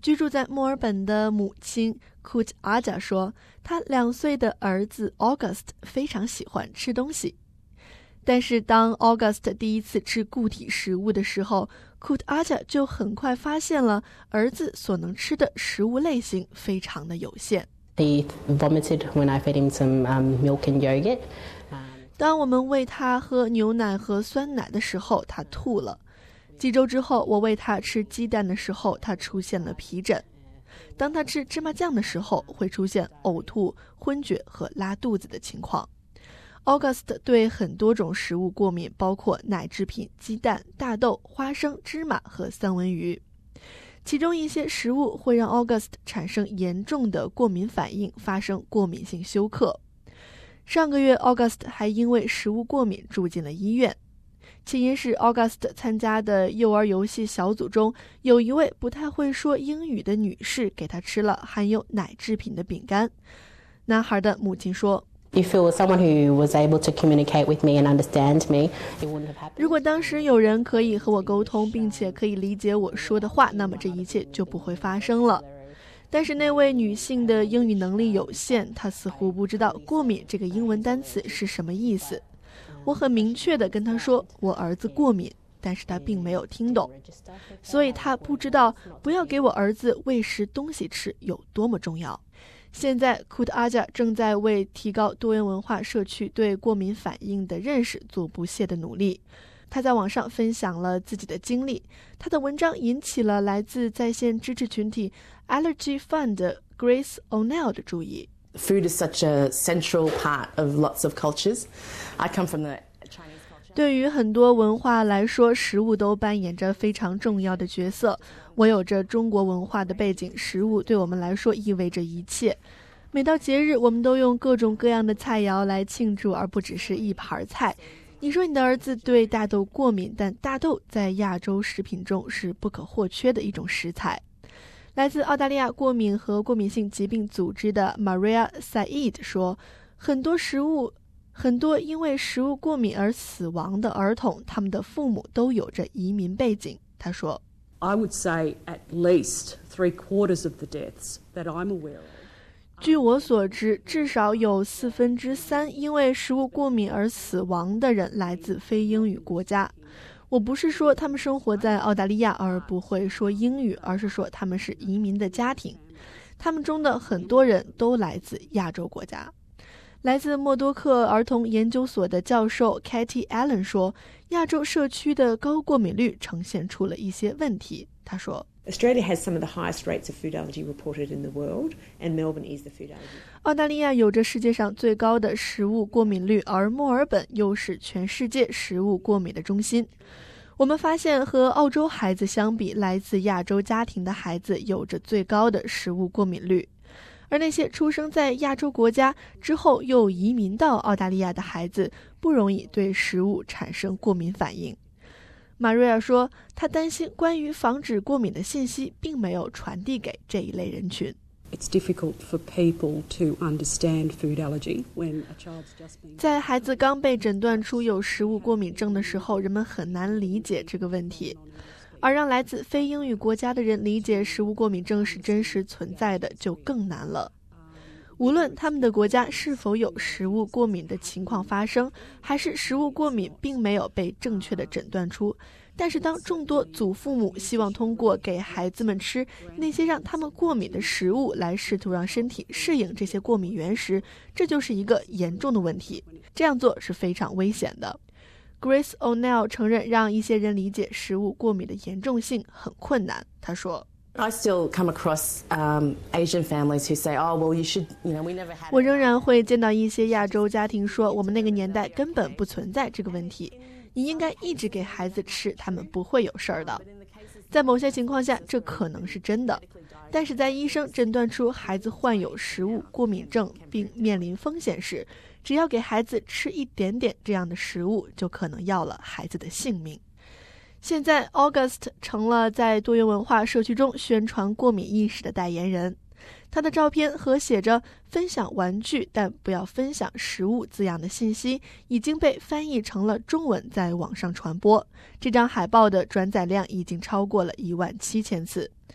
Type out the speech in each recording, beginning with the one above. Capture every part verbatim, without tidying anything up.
居住在墨尔本的母亲 Kut Aja 说，他两岁的儿子 August 非常喜欢吃东西。但是当 August 第一次吃固体食物的时候， Kut Aja 就很快发现了儿子所能吃的食物类型非常的有限。 He vomited when I fed him some um, milk and yogurt. 当我们喂他喝牛奶和酸奶的时候，他吐了。几周之后，我喂他吃鸡蛋的时候，他出现了皮疹。当他吃芝麻酱的时候，会出现呕吐、昏厥和拉肚子的情况。August 对很多种食物过敏，包括奶制品、鸡蛋、大豆、花生、芝麻和三文鱼。其中一些食物会让 August 产生严重的过敏反应，发生过敏性休克。上个月 August 还因为食物过敏住进了医院。起因是 August 参加的幼儿游戏小组中，有一位不太会说英语的女士给他吃了含有奶制品的饼干。男孩的母亲说， If it was someone who was able to communicate with me and understand me, it wouldn't have happened. 如果当时有人可以和我沟通，并且可以理解我说的话，那么这一切就不会发生了。但是那位女性的英语能力有限，她似乎不知道过敏这个英文单词是什么意思。我很明确地跟她说，我儿子过敏，但是她并没有听懂，所以她不知道不要给我儿子喂食东西吃有多么重要。现在 Kut Aja 正在为提高多元文化社区对过敏反应的认识做不懈的努力。他在网上分享了自己的经历，他的文章引起了来自在线支持群体 Allergy Fund 的 Grace O'Neill 的注意。 Food is such a central part of lots of cultures. I come from the Chinese culture. 对于很多文化来说，食物都扮演着非常重要的角色。我有着中国文化的背景，食物对我们来说意味着一切。每到节日，我们都用各种各样的菜肴来庆祝，而不只是一盘菜。你说你的儿子对大豆过敏，但大豆在亚洲食品中是不可或缺的一种食材。来自澳大利亚过敏和过敏性疾病组织的 Maria Said 说，很多食物很多因为食物过敏而死亡的儿童，他们的父母都有着移民背景。他说， I would say at least three quarters of the deaths that I'm aware of. 据我所知，至少有四分之三因为食物过敏而死亡的人来自非英语国家。我不是说他们生活在澳大利亚而不会说英语，而是说他们是移民的家庭。他们中的很多人都来自亚洲国家。来自默多克儿童研究所的教授 Katie Allen 说，亚洲社区的高过敏率呈现出了一些问题。他说， Australia has some of the highest rates of food allergy reported in the world, and Melbourne is the food allergy. 澳大利亚有着世界上最高的食物过敏率，而墨尔本又是全世界食物过敏的中心。我们发现和澳洲孩子相比，来自亚洲家庭的孩子有着最高的食物过敏率，而那些出生在亚洲国家之后又移民到澳大利亚的孩子，不容易对食物产生过敏反应。马瑞尔说，他担心关于防止过敏的信息并没有传递给这一类人群。 It's difficult for people to understand food allergy when a child's just been... 在孩子刚被诊断出有食物过敏症的时候，人们很难理解这个问题，而让来自非英语国家的人理解食物过敏症是真实存在的就更难了。无论他们的国家是否有食物过敏的情况发生，还是食物过敏并没有被正确的诊断出，但是当众多祖父母希望通过给孩子们吃那些让他们过敏的食物来试图让身体适应这些过敏源时，这就是一个严重的问题。这样做是非常危险的。Grace O'Neill 承认让一些人理解食物过敏的严重性很困难。她说， I still come across um, Asian families who say, oh, well, you should, you know, we never had... 我仍然会见到一些亚洲家庭说，我们那个年代根本不存在这个问题，你应该一直给孩子吃，他们不会有事儿的。在某些情况下，这可能是真的，但是在医生诊断出孩子患有食物过敏症并面临风险时，只要给孩子吃一点点这样的食物，就可能要了孩子的性命。现在 August 成了在多元文化社区中宣传过敏意识的代言人。他的照片和写着分享玩具但不要分享食物字样的信息已经被翻译成了中文，在网上传播。这张海报的转载量已经超过了一万七千次。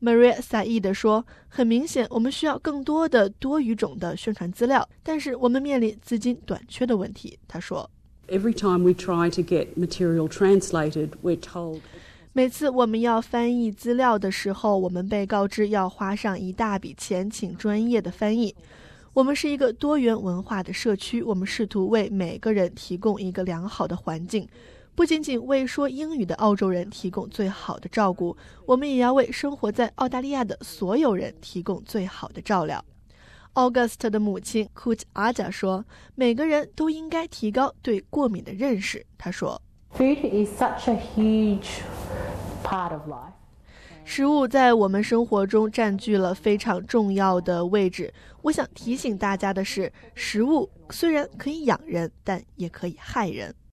Maria Said 说，很明显我们需要更多的多语种的宣传资料，但是我们面临资金短缺的问题。他说 Every time we try to get material translated, we're told... 每次我们要翻译资料的时候，我们被告知要花上一大笔钱请专业的翻译。我们是一个多元文化的社区，我们试图为每个人提供一个良好的环境，不仅仅为说英语的澳洲人提供最好的照顾，我们也要为生活在澳大利亚的所有人提供最好的照料。August 的母亲 Kut Aja 说，每个人都应该提高对过敏的认识。他说 Food is such a huge part of life. 食物在我们生活中占据了非常重要的位置。我想提醒大家的是，食物虽然可以养人，但也可以害人。